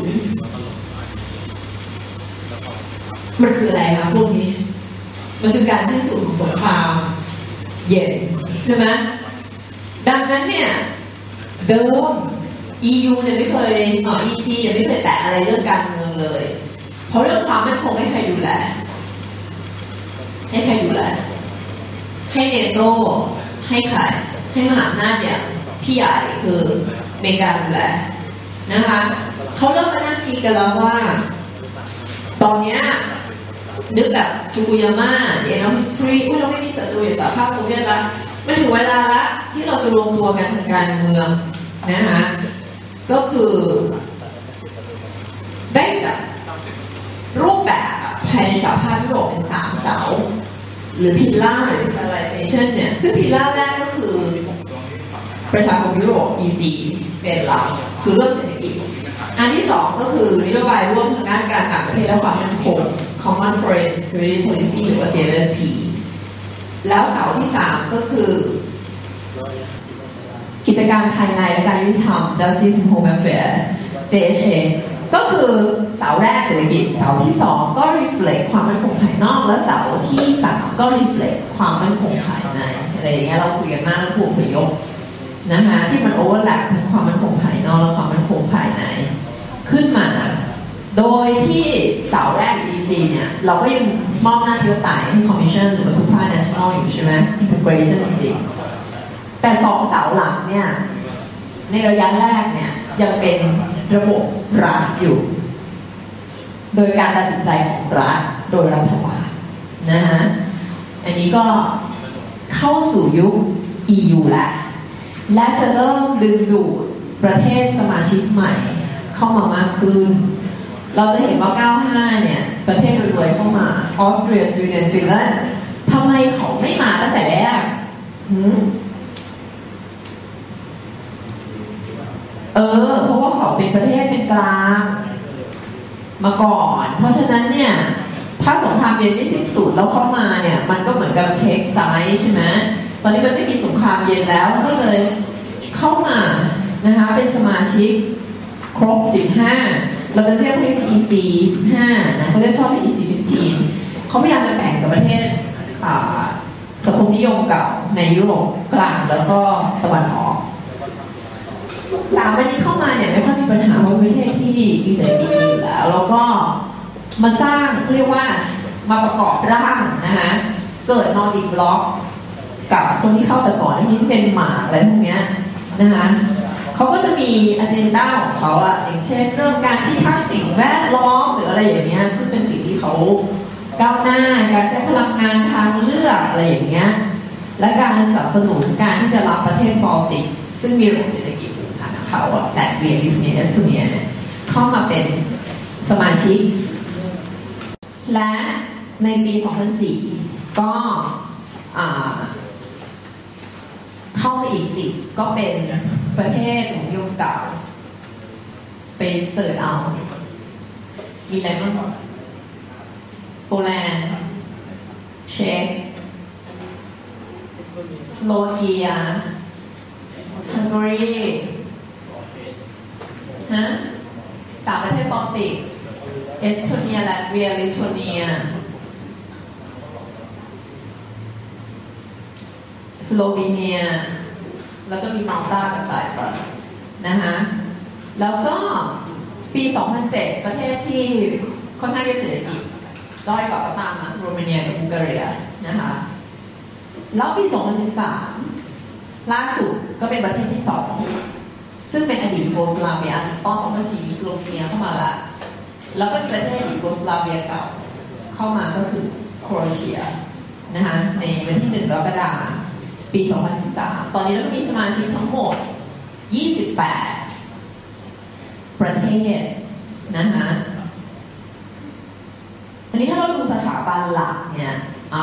มันคืออะไรคะพวกนี้มันคือการสิ้นสุดของสงครามเย็นใช่ไหมดังนั้นเนี่ยเดิม อี ยู เนี่ยไม่เคยอ๋อ อี ซี เนี่ยไม่เคยแตะอะไรเรื่องการเมืองเลยเพราะเรื่องความมั่นคงไม่ใครดูแลให้ใครดูแลให้เนโตให้ใครให้มหาอำนาจอย่างพี่ใหญ่คืออเมริกาดูแลนะคะเขาเริ่มมานั่งคิดกันแล้วว่าตอนนี้นึกแบบฟุกุยาม่าเนี่ยนะ history อุ้ยเราไม่มีศัตรูอย่างสหภาพโซเวียตละมันถึงเวลาละที่เราจะรวมตัวกันทางการเมืองนะคะก็คือได้จัดรูปแบบภายในสหภาพยุโรปเป็นสามเสาหรือพิลล่าหรือ polarization เนี่ยซึ่งพิลล่าแรกก็คือประชาคมยุโรป อี ซี เป็นหลักคือเรื่องเศรษฐกิจอันที่สองก็คือนโยบายร่วมทางด้านการต่างประเทศและความมั่นคง Common Foreign Security Policy หรือว่า ซี เอฟ เอส พี แล้วเสาที่สามก็คือกิจการภายในและการยุติธรรม Justice and Home Affairs เจ เอช เอ ก็คือเสาแรกเศรษฐกิจเสาที่สองก็ reflect ความมั่นคงภายนอกและเสาที่สามก็ reflect ความมั่นคงภายในอะไรอย่างเงี้ยเราคุยกันมากแล้วผู้อพยพนะคะที่มันโอเวอร์แลปทั้งความมั่นคงภายนอกและความมั่นคงภายในขึ้นมาโดยที่เสาแรก อี ซี เนี่ยเราก็ยังมอบหน้าที่ไต่ให้ Commission หรือว่า Supranational อยู่ใช่ไหม Integration จริงๆแต่สองเสาหลังเนี่ยในระยะแรกเนี่ยยังเป็นระบบรัฐอยู่โดยการตัดสินใจของรัฐโดยรัฐบาลนะฮะอันนี้ก็เข้าสู่ยุค อี ยู แล้วและจะเริ่มดึงดูดประเทศสมาชิกใหม่เข้ามามากขึ้นเราจะเห็นว่าเก้าสิบห้าเนี่ยประเทศรวยๆเข้ามาออสเตรียสวีเดนฟินแลนด์ทำไมเขาไม่มาตั้งแต่แรกเออเพราะว่าเขาเป็นประเทศเป็นกลางมาก่อนเพราะฉะนั้นเนี่ยถ้าสงครามเย็นไม่สิ้นสุดแล้วเข้ามาเนี่ยมันก็เหมือนกับเทคไซส์ใช่ไหมตอนนี้มันไม่มีสงครามเย็นแล้วก็เลยเเข้ามานะคะเป็นสมาชิกครบสิบห้าเราจะเรียกว่า อี ซี สิบห้านะเขาเรียกชอบ อี ซี สิบห้าเขาพยายามจะแบ่งกับประเทศสังคมนิยมเก่าในยุโรปกลางแล้วก็ตะวันออกสามวันนี้เข้ามาเนี่ยไม่ค่อยมีปัญหาเพราะประเทศที่มีเศรษฐกิจดีอยู่แล้วแล้วก็มาสร้างเรียกว่ามาประกอบร่างนะคะเกิดนอร์ดิกบล็อกกับคนที่เข้าแต่ก่อนที่เดนมาร์กอะไรพวกนี้นะคะเขาก็จะมีอเจนดาของเขาอะอย่างเช่นเรื่องการพิทักษ์สิ่งแวดล้อมหรืออะไรอย่างเงี้ยซึ่งเป็นสิ่งที่เขาก้าวหน้าการใช้พลังงานทางเลือกอะไรอย่างเงี้ยและการสนับสนุนการที่จะรับประเทศบอลติกซึ่งมีระบบเศรษฐกิจพื้นฐานของเขาอะแลตเวียลิทัวเนียเอสโตเนียเนี่ยเข้ามาเป็นสมาชิกและในปีสองพันสี่ก็เข้ามาอีกสิบก็เป็นประเทศสมยมเก่าเป็นเสิร์ชเอามีอะไรบ้างโปแลนด์เช็กสโลวาเกียฮังการีฮะสามประเทศบอลติกเอสโตเนียลัตเวียลิทัวเนียสโลวีเนียแล้วก็มีมัลตากับไซปรัสนะคะแล้วก็ปีสองพันเจ็ดประเทศที่ค่อนข้างจะเศรษฐกิจด้อยกว่าก็ตามนะโรมาเนียกับบูการีนะคะแล้วปีสองพันสามล่าสุดก็เป็นประเทศที่สองซึ่งเป็นอดีตยูโกสลาเวียตอนสองพันสี่มีสโลวีเนียเข้ามาละแล้วก็ประเทศยูโกสลาเวียเก่าเข้ามาก็คือโครเอเชียนะคะในวันที่หนึ่งกรกฎาคมปีสองพันสิบสามตอนนี้เราก็มีสมาชิกทั้งหมดยี่สิบแปดประเทศนะคะอันนี้ถ้าเราดูสถาบันหลักเนี่ยอ่า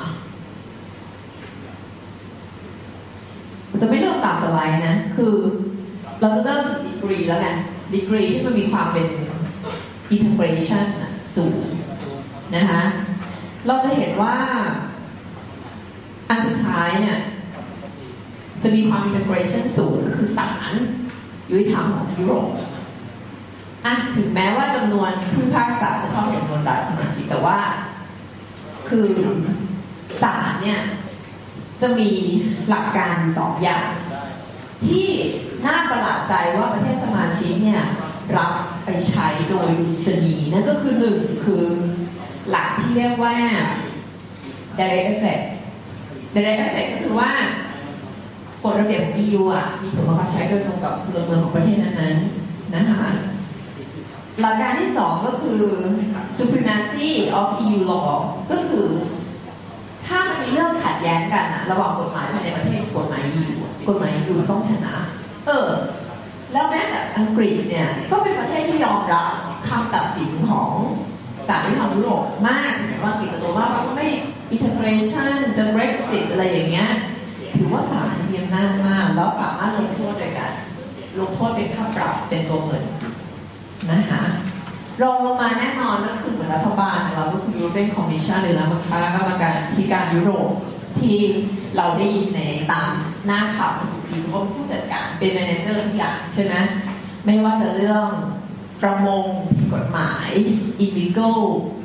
จะไม่เริ่มตามสไลด์นะคือเราจะเริ่มดีกรีแล้วกันดีกรีที่มันมีความเป็น integration สูงนะคะเราจะเห็นว่าอันสุดท้ายเนี่ยจะมีความ integration สูงก็คือศาลยุติธรรมของยุโรปอ่ะถึงแม้ว่าจำนวนผู้พิพากษาจะเท่ากับจำนวนรัฐสมาชิกแต่ว่าคือศาลเนี่ยจะมีหลักการสองอย่างที่น่าประหลาดใจว่าประเทศสมาชิกเนี่ยรับไปใช้โดยดุษฎีนั่นก็คือหนึ่งคือหลักที่เรียกว่า direct effect direct effect ก็คือว่ากฎระเบียบของ อี ยู อ่ะมีผลบังคับใช้โดยตรงกับพลเมืองของประเทศนั้นๆนะคะหลักการที่สองก็คือ supremacy of อี ยู law ก็คือถ้ามันมีเรื่องขัดแย้งกันอะระหว่างกฎหมายภายในประเทศกฎหมาย อี ยู กฎหมาย อี ยู ต้องชนะเออแล้วแม้แต่อังกฤษเนี่ยก็เป็นประเทศที่ยอมรับคำตัดสินของศาลยุติธรรมยุโรปมากถึงว่าอังกฤษจะตัวว่าว่าไม่ integration จะ Brexit อะไรอย่างเงี้ยถือว่าศาลมีอำนาจมากแล้วสามารถลงโทษโดยการลงโทษเป็นค่าปรับเป็นตัวเงินนะคะรองลงมาแน่นอนก็คือเหมือนรัฐบาลของเราก็คือ European Commission หรือคณะกรรมการที่การยุโรปที่เราได้ยินในตามหน้าข่าวหนังสือพิมพ์ว่าผู้จัดการเป็น manager ทุกอย่างใช่ไหมไม่ว่าจะเรื่องประมงผิดกฎหมาย illegal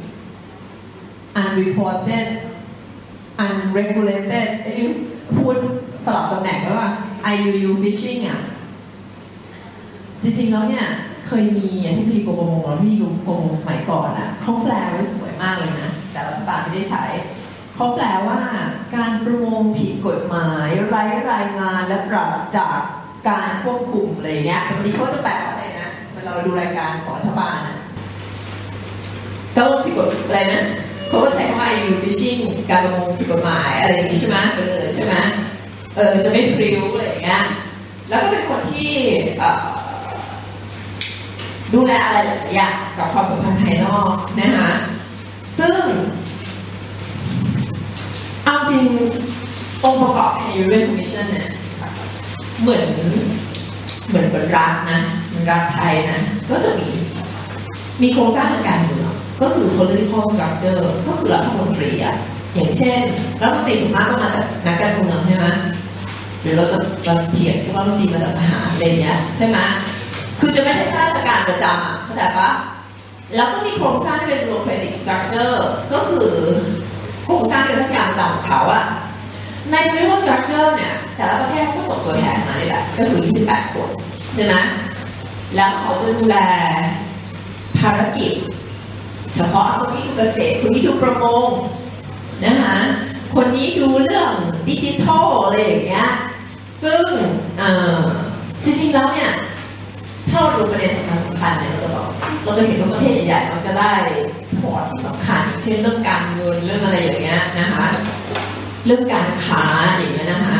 unreported unregulated พูดสลับตำแหน่งไว้ว่า ไอ ยู ยู fishing อ่ะจริงๆแล้วเนี่ยเคยมีที่พี่กรมประมงแล้วพี่กรมประมงสมัยก่อนอ่ะเขาแปลไว้สวยมากเลยนะแต่รัฐบาลไม่ได้ใช้เขาแปลว่าการประมงผิดกฎหมายไร้รายงานและปราศจากการควบคุมอะไรเงี้ยตอนนี้เขาจะแปลอะไรนะเวลาเราดูรายการของรัฐบาลนะก็ผิดกฎอะไรนะเขาก็ใช้คำว่า ไอ ยู fishing การประมงผิดกฎหมายอะไรอย่างนี้ใช่ไหมเออใช่ไหมเออจะไม่พริ้วอะไรอย่างเงี้ยแล้วก็เป็นคนที่ดูแลอะไรหลายอย่างกับความสัมพันธ์ภายนอกนะคะซึ่งเอาจริงองค์ประกอบใน European Commission เนี่ยเหมือนเหมือนเป็นรัฐนะรัฐไทยนะก็จะมีมีโครงสร้างทางการเมืองก็คือ political structure ก็คือรัฐมนตรีอะอย่างเช่นรัฐมนตรีส่วนมากก็มาจากนักการเมืองใช่ไหมหรือเราจะเราเถียงใช่ไหมเราตีมาจากทหารอะไรเงี้ยใช่ไหมคือจะไม่ใช่ข้าราชการประจำอ่ะเข้าใจปะแล้วก็มีโครงสร้างที่เป็น bureaucratic structure ก็คือโครงสร้างที่เป็นข้าราชการประจำของเขาอ่ะใน political structure เนี่ยแต่ละประเทศก็ส่งตัวแทนมาเลยแหละก็คือยี่สิบแปดคนใช่ไหมแล้วเขาจะดูแลภารกิจเฉพาะคนนี้ดูเกษตรคนนี้ดูประมงนะคะคนนี้ดูเรื่องดิจิทัลอะไรอย่างเงี้ยซึ่งจริงๆแล้วเนี่ยถ้าเราดูประเด็นสำคัญสำคัญเนี่ยเราจะบอกเราจะเห็นว่าประเทศใหญ่ๆมันจะได้พอร์ตที่สำคัญอย่างเช่นเรื่องการเงินเรื่องอะไรอย่างเงี้ยนะคะเรื่องการค้าอย่างเงี้ยนะคะ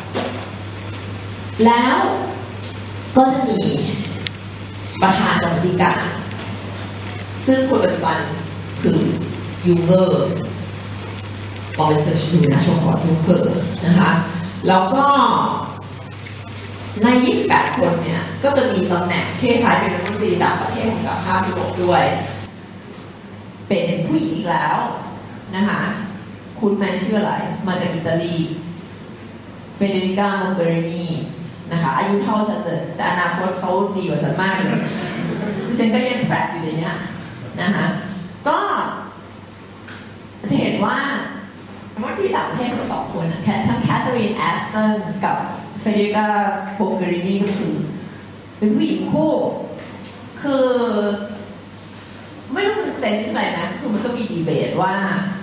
แล้วก็จะมีประธานกรรมการซึ่งคนปัจจุบันคือยูเกอร์ลองไปเสิร์ชดูนะชมก่อนยูเกอร์นะคะแล้วก็ในยี่สิบแปดคนเนี่ยก็จะมีตำแหน่งคล้ายๆเป็นรัฐมนตรีต่างประเทศของสหภาพยุโรปด้วยเป็นผู้หญิงอีกแล้วนะคะคุณแม่ชื่ออะไรมาจากอิตาลีเฟเดริก้า โมเกรินีนะคะอายุเท่าฉันเลยแต่อนาคตเขาดีกว่าฉันมากเลยดิฉันก็ยังแทร็กอยู่ในนี้นะคะก็จะเห็นว่าว่าที่ต่างประเทศทั้งสองคนนะทั้งแคทเธอรีนแอสตันกับเฟเดริก้า โมเกรินีก็คือเป็นผู้หญิงคู่คือไม่รู้มันเซนส์อะไรนะคือมันก็มีดีเบตว่า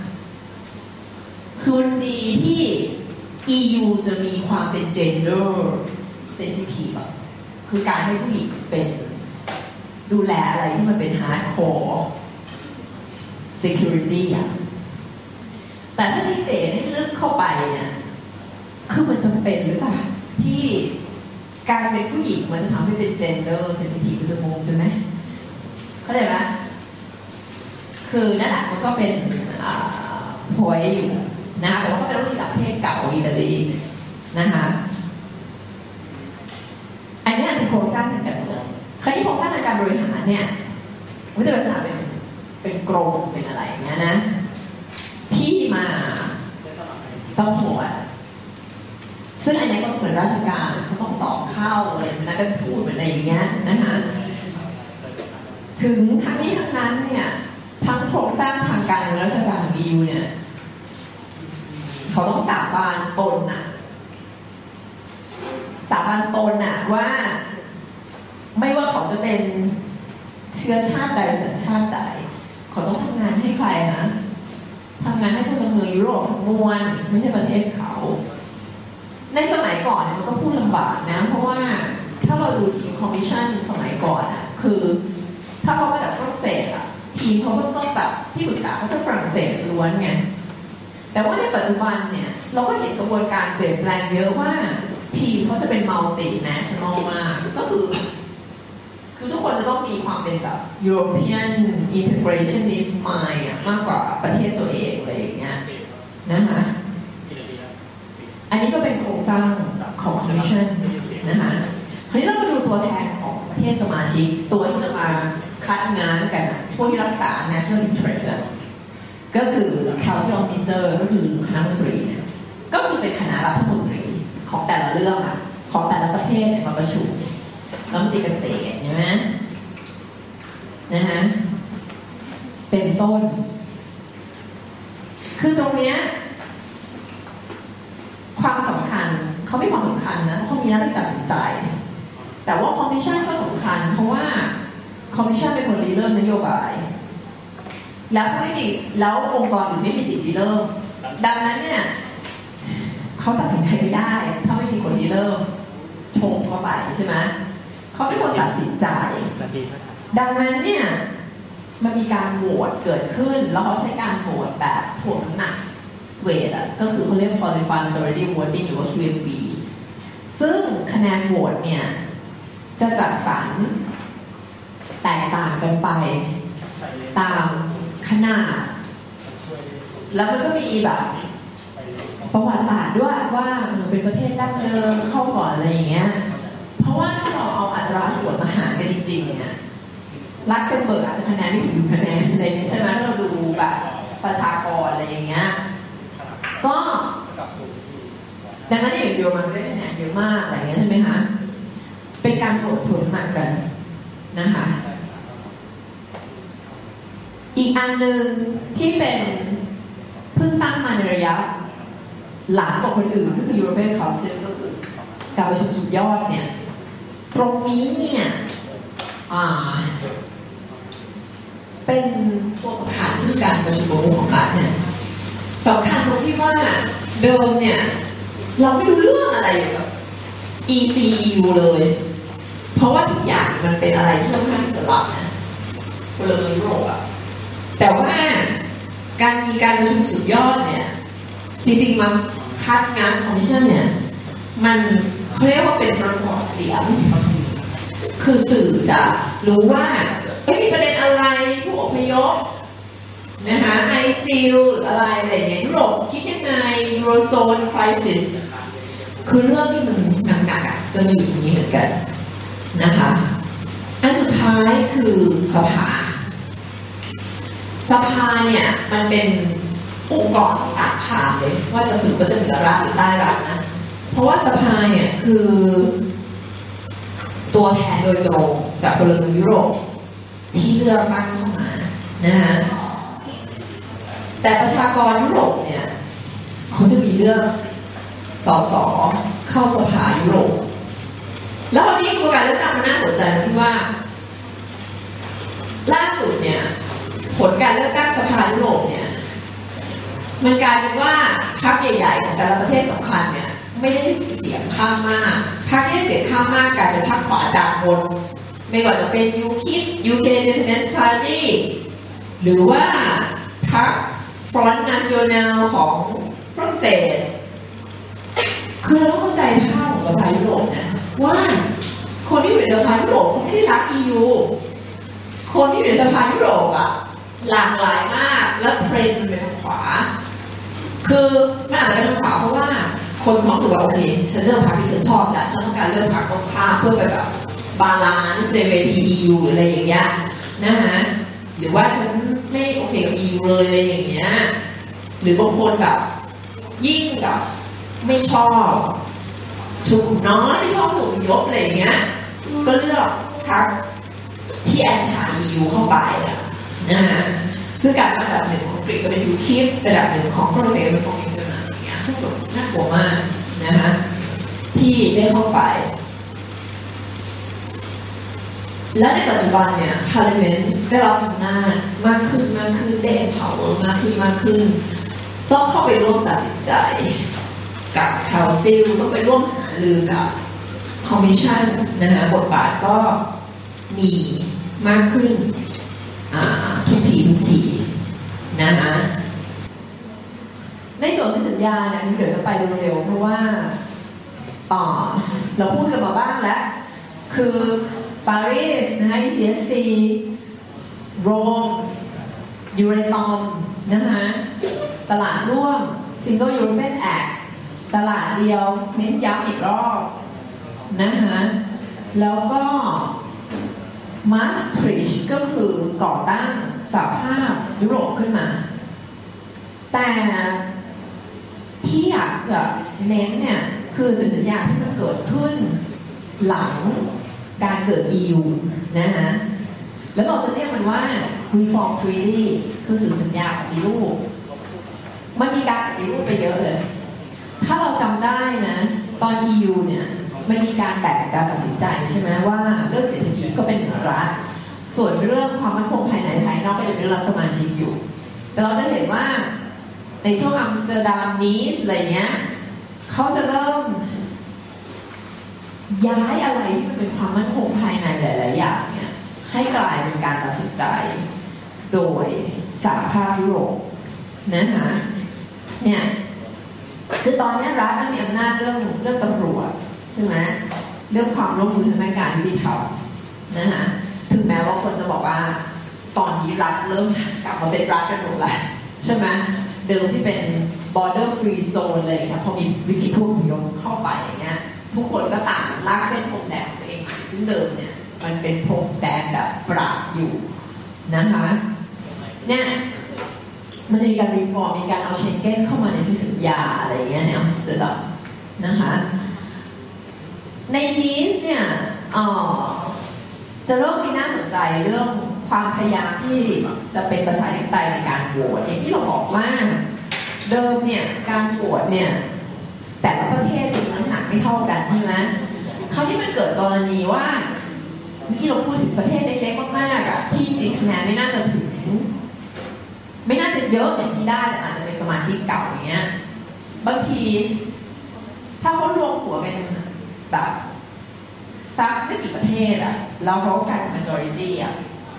คือวันดีที่ อี ยู จะมีความเป็น gender sensitive คือการให้ผู้หญิงเป็นดูแลอะไรที่มันเป็น hardcore security อ่ะแต่ถ้าดีเบตให้ลึกเข้าไปเนี่ยคือมันจำเป็นหรือเปล่าที่การเป็นผู้หญิงมันจะทำให้เป็น gender sensitive มันจะงงใช่ไหมเข้าใจไหมคือนั่นแหละมันก็เป็นพอยอยู่นะคะแต่ว่าก็เป็นเรื่องจากประเทศเก่าอิตาลีนะคะอันนี้เป็นโครงสร้างทางการเมืองคราวนี้โครงสร้างทางการบริหารเนี่ยมันจะเป็นลักษณะเป็นเป็นกรมเป็นอะไรอย่างเงี้ยนะที่มาซัพพอร์ตซึ่งอันนี้ก็เหมือนราชการเขาต้องสอบเข้าอะไรนักการทูตอะไรอย่างเงี้ยนะคะถึงทั้งนี้ทั้งนั้นเนี่ยทั้งโครงสร้างทางการเมืองราชการของ อี ยู เนี่ยเขาต้องสาบานตนน่ะสาบานตนน่ะว่าไม่ว่าเขาจะเป็นเชื้อชาติใดสัญชาติใดเขาต้องทำงานให้ใครนะทำงานให้คนเมืองยุโรปทั้งมวลไม่ใช่ประเทศเขาในสมัยก่อนมันก็พูดลำบากนะเพราะว่าถ้าเราดูทีมคอมมิชชั่นสมัยก่อนอ่ะคือถ้าเขามาจากฝรั่งเศสอ่ะทีมเขาก็ต้องแบบที่ปรึกษาเขาจะฝรั่งเศสล้วนไงแต่ว่าในปัจจุบันเนี่ยเราก็เห็นกระบวนการเปลี่ยนแปลงเยอะว่าทีมเขาจะเป็น multinational มากก็คือคือทุกคนจะต้องมีความเป็นแบบ European integrationist mind มากกว่าประเทศตัวเองอะไรอย่างเงี้ยนะคะอันนี้ก็เป็นโครงสร้างของ Commission นะคะคราวนี้เรามาดูตัวแทนของประเทศสมาชิกตัวที่จะมาคัดงานกันพวกที่รักษา national interest ก็คือ Council Minister ก็คือคณะมนตรีเนี่ยก็คือเป็นคณะรัฐมนตรีของแต่ละเรื่องอะของแต่ละประเทศเนี่ยมาประชุมรัฐมนตรีเกษตรใช่ไหมนะฮะเป็นต้นคือตรงเนี้ยความสำคัญเขาไม่ความสำคัญนะเขามีหน้าที่ตัดสินใจแต่ว่าคอมมิชชั่นก็สำคัญเพราะว่าคอมมิชชั่นเป็นคนริเริ่มนโยบายแล้วไม่มีแล้วองค์กรอื่นไม่มีสิทธิ์ริเริ่มดังนั้นเนี่ยเขาตัดสินใจไม่ได้ถ้าไม่มีคนริเริ่มชงเข้าไปใช่ไหมเขาเป็นคนตัดสินใจดังนั้นเนี่ยมันมีการโหวตเกิดขึ้นแล้วเขาใช้การโหวตแบบถ่วงน้ำหนักเวทอ่ะก็คือเขาเรียก qualified majority voting หรือว่า คิว เอ็ม บี ซึ่งคะแนนโหวตเนี่ยจะจัดสรรแตกต่างกันไปตามขนาดแล้วมันก็มีแบบประวัติศาสตร์ด้วยว่ามันเป็นประเทศดั้งเดิมเข้าก่อนอะไรอย่างเงี้ยเพราะว่าถ้าเราเอาอัตราส่วนมาหารกันจริงๆเนี่ยลักเซมเบิร์กอาจจะคะแนนไม่ถึงคะแนนอะไรใช่ไหมถ้าเราดูแบบประชากรอะไรอย่างเงี้ยก็ดังนั้นอย่างเดียวมันได้คะแนนเยอะมากอะไรเงี้ยใช่ไหมคะเป็นการโหวตถ่วงน้ำหนักกันนะคะอีกอันหนึ่งที่เป็นเพิ่งตั้งมาในระยะหลังกว่าคนอื่นก็คือ European Council ก็คือการประชุมสุดยอดเนี่ยตรงนี้เนี่ยอ่าเป็นตัวสำคัญที่การประชุมของรัฐเนี่ยสำคัญตรงที่ว่าเดิมเนี่ยเราไม่รู้เรื่องอะไรเกี่ยวกับ อี ซี อี ยู เลยเพราะว่าทุกอย่างมันเป็นอะไรที่ค่อนข้างจะลับนะพลเมืองยุโรปอะแต่ว่าการมีการประชุมสุดยอดเนี่ยจริงๆมันคัดงานคอมมิชชั่นเนี่ยมันเขาเรียกว่าเป็นระบบเสียงคือสื่อจะรู้ว่าเอ้ยมีประเด็นอะไรผู้อพยพนะคะไอซิลหรืออะไรอะไรอย่างเงี้ยยุโรปคิดยังไงยูโรโซนคริสิสคือเรื่องที่มันหนักๆอ่ะจะมีอยู่อย่างนี้เหมือนกันนะคะอันสุดท้ายคือสภาสภาเนี่ยมันเป็นองค์กรต่างผ่านเลยว่าจะสุดก็จะเหนือรัฐหรือใต้รัฐนะเพราะว่าสภาเนี่ยคือตัวแทนโดยตรงจากพลเมืองยุโรปที่เลือกตั้งเข้ามานะฮะแต่ประชากรยุโรปเนี่ยเขาจะมีเลือกสสเข้าสภายุโรปแล้วคราวนี้กระบวนการเลือกตั้งมันน่าสนใจตรงที่ว่าล่าสุดเนี่ยผลการเลือกตั้งสภายุโรปเนี่ยมันกลายเป็นว่าพรรคใหญ่ๆของแต่ละประเทศสำคัญเนี่ยไม่ได้เสียงข้างมากพรรคที่ได้เสียงข้างมากกลายเป็นพรรคขวาจานบนไม่ว่าจะเป็น ยู คิป ยู เค Independence Party หรือว่าพรรค Front National ของฝรั่งเศสคือเราต้องเข้าใจภาพของสภายุโรปนะว่าคนที่อยู่ในสภายุโรปเขาไม่ได้รัก อี ยู คนที่อยู่ในสภายุโรปอะหลากหลายมากแล้วเทรนด์มันเป็นทางขวาคือมันอาจจะเป็นทางขวาเพราะว่าคนมองสุว่าโอเคฉันเลือกพรรคที่ฉันชอบแต่ฉันต้องการเลือกพรรคตรงข้ามเพื่อไปแบบบาลานซ์ในเวที อี ยู หรืออะไรอย่างเงี้ยนะฮะหรือว่าฉันไม่โอเคกับ อี ยู เลยอะไรอย่างเงี้ยหรือบางคนแบบยิ่งแบบไม่ชอบชนกลุ่มน้อยไม่ชอบผู้อพยพอะไรอย่างเงี้ยก็เลือกพรรคที่แอนตี้ อี ยู เข้าไปอะนะฮะซึ่งการอันดับหนึ่งของอังกฤษก็เป็น ยู คิป อันดับหนึ่งของฝรั่งเศสเป็นของอินเตอร์นาอย่างเงี้ยซึ่งแบบน่ากลัวมากนะฮะที่ได้เข้าไปและในปัจจุบันเนี่ย Parliament ได้รับอำนาจมากขึ้นมากขึ้นได้ empower มากขึ้นมากขึ้นต้องเข้าไปร่วมตัดสินใจกับ Council ต้องไปร่วมหารือกับ Commission นะฮะบทบาทก็มีมากขึ้นทุกทีทุกทีนะฮะในส่วนของสัญญาเนี่ยเดี๋ยวจะไปเร็วๆเพราะว่าเราพูดกันมาบ้างแล้วคือปารีสนะฮะ อี ซี เอส ซี โรมยูเรตอมนะคะตลาดร่วม Single European Act ตลาดเดียวเน้นย้ำอีกรอบนะคะแล้วก็มาสทริชก็คือก่อตั้งสหภาพยุโรปขึ้นมาแต่ที่อยากจะเน้นเนี่ยคือสัญญาที่มันเกิดขึ้นหลังการเกิด อี ยู นะฮะแล้วเราจะเรียกมันว่า Reform Treaty คือสื่อสัญญาปฏิรูปมันมีการปฏิรูปไปเยอะเลยถ้าเราจำได้นะตอน อี ยู เนี่ยมันมีการแบ่งการตัดสินใจใช่ไหมว่าเรื่องเศรษฐกิจก็เป็นเหนือรัฐส่วนเรื่องความมั่นคงภายในภายนอกก็ยังเป็นรัฐสมาชิกอยู่แต่เราจะเห็นว่าในช่วงอัมสเตอร์ดัมนีสอะไรเงี้ยเขาจะเริ่มย้ายอะไรที่มันเป็นความมั่นคงภายในหลายๆอย่างเนี่ยให้กลายเป็นการตัดสินใจโดยสหภาพยุโรปนะคะเนี่ยคือตอนนี้รัฐมีอำนาจเรื่องเรื่องตำรวจใช่ไหมเรื่องความร่วมมือทางด้านการยุติธรรมนะคะถึงแม้ว่าคนจะบอกว่าตอนนี้รัฐเริ่มกลับมาเป็นรัฐกันหมดแล้วใช่ไหมเดิมที่เป็น border free zone เลยนะพอมีวิกฤตผู้อพยพเข้าไปอย่างเงี้ยทุกคนก็ต่างลากเส้นพรมแดนตัวเองซึ่งเดิมเนี่ยมันเป็นพรมแดนแบบปราบอยู่นะคะเนี่ยมันจะมีการรีฟอร์มมีการเอาเชงเก้นเข้ามาในสัญญาอะไรเงี้ยในอัมสเตอร์ดัมนะคะในนีสเนี่ยจะเริ่มมีน่าสนใจเรื่องความพยายามที่จะเป็นประชาธิปไตยในการโหวตอย่างที่เราบอกว่าเดิมเนี่ยการโหวตเนี่ยแต่ละประเทศมีน้ำหนักไม่เท่ากันใช่ไหมคราวนี้มันเกิดกรณีว่าที่เราพูดถึงประเทศเล็กๆมากๆอ่ะที่จริงคะแนนไม่น่าจะถึงไม่น่าจะเยอะอย่างที่ได้แต่อาจจะเป็นสมาชิกเก่าอย่างเงี้ยบางทีถ้าเขารวมหัวกันแบบสักไม่กี่ประเทศอ่ะแล้วเขาก็กลายเป็น majority อ่ะ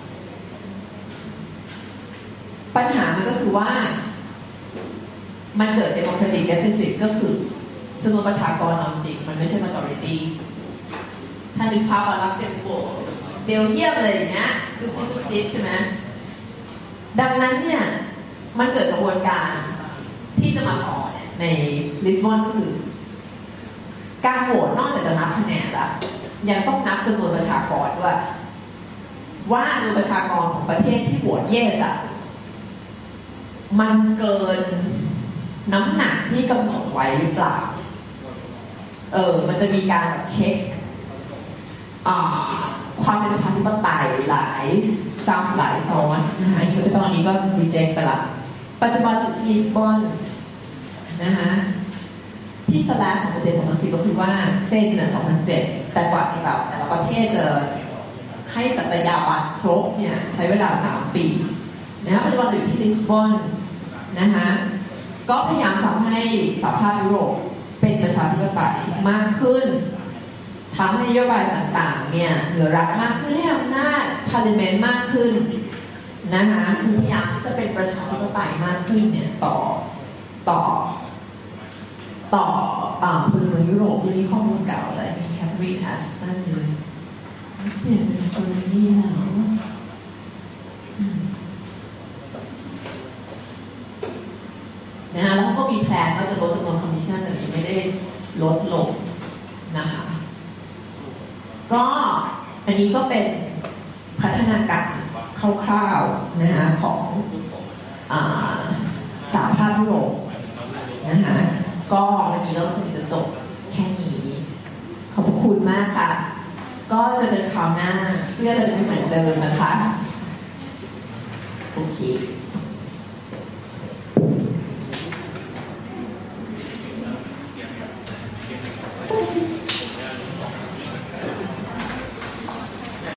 ปัญหามันก็คือว่ามันเกิด democratic deficit ก็คือจำนวนประชากรจริงมันไม่ใช่ majority ถ้านึกภาพว่าลักเซมเบิร์กเบลเยียมอะไรอย่างเงี้ยจุดจุดดิบใช่ไหมดังนั้นเนี่ยมันเกิดกระบวนการที่จะมาต่อเนี่ยในลิสบอนก็คือการโหวตนอกจากจะนับคะแนนแล้วยังต้องนับจำนวนประชากรด้วยว่าจำนวนประชากรของประเทศที่โหวตเยสอะมันเกินน้ำหนักที่กำหนดไว้หรือเปล่าเออมันจะมีการแบบเช็คความเป็นประชาธิปไตยหลายซ้ำหลายซ้อนนะคะนี่ก็ตอนนี้ก็รีเจ็คไปละปัจจุบันอยู่ที่ลิสบอนนะคะที่สลาสองพันเจ็ด สองพันสิบก็คือว่าเส้นน่ะสองพันเจ็ดแต่กว่าที่แบบแต่ละประเทศจะให้สัตยาบัตรครบเนี่ยใช้เวลาสามปีนะคะปัจจุบันอยู่ที่ลิสบอนนะคะก็พยายามทำให้สหภาพยุโรปเป็นประชาธิปไตยมากขึ้นทำให้นโยบายต่างๆเนี่ยเหนือรัฐมากขึ้นให้อำนาจพาร์ลิเมนต์มากขึ้นนะคะคือพยายามที่จะเป็นประชาธิปไตยมากขึ้นเนี่ยต่อต่อต่อพลเมืองยุโรปดูนี่ข้อมูลเก่าเลยแคทเธอรีนแอชตันเลยเปลี่ยนเป็นคนนี้แล้วนะคะแล้วเขาก็มีแผนว่าจะลดจำนวนคอมมิชชั่นแต่ยังไม่ได้ลดลงนะคะก็อันนี้ก็เป็นพัฒนาการคร่าวๆนะคะของสหภาพยุโรปนะคะก็วันนี้เราคงจะจบแค่นี้ขอบคุณมากค่ะก็จะเป็นคราวหน้าเพื่อเราจะไม่เหมือนเดิมนะคะโอเค